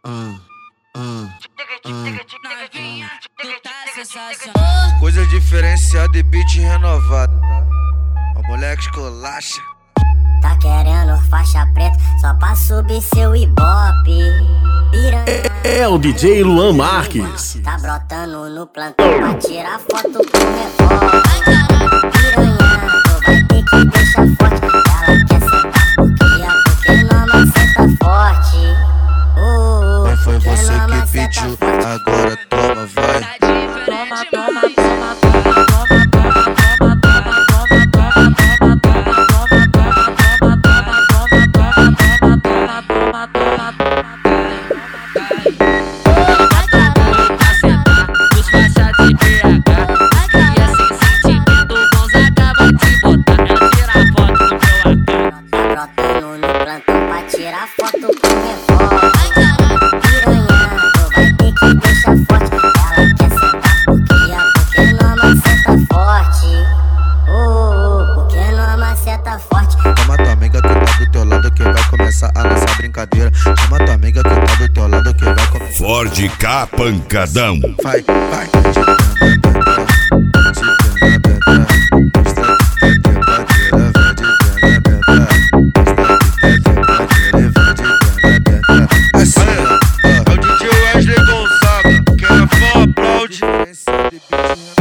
Novinha, tu tá sensacional. Coisa diferenciada e beat renovado. O moleque esculacha. Tá querendo faixa preta só pra subir seu ibope. Piranha, É o DJ Luan Marques. tá brotando no plantão pra tirar foto com revólver. Piranha, tu vai ter que deixar forte. Ela quer sentar porque não senta forte. Mas foi porque você não que maceta pediu, forte. agora toma, vai. Tá diferente, mas Brotando no plantão pra tirar foto com revólver. Piranha, tu vai ter que deixar forte. Ela quer sentar porque não maceta forte. Porque não maceta forte. Chama tua amiga que tá do teu lado que vai começar a nossa brincadeira. Chama tua amiga que tá do teu lado que vai começar. Ford K Pancadão. Vai, vai. Assim, é o DJ Wesley Gonzaga. Quem é fã aplaude.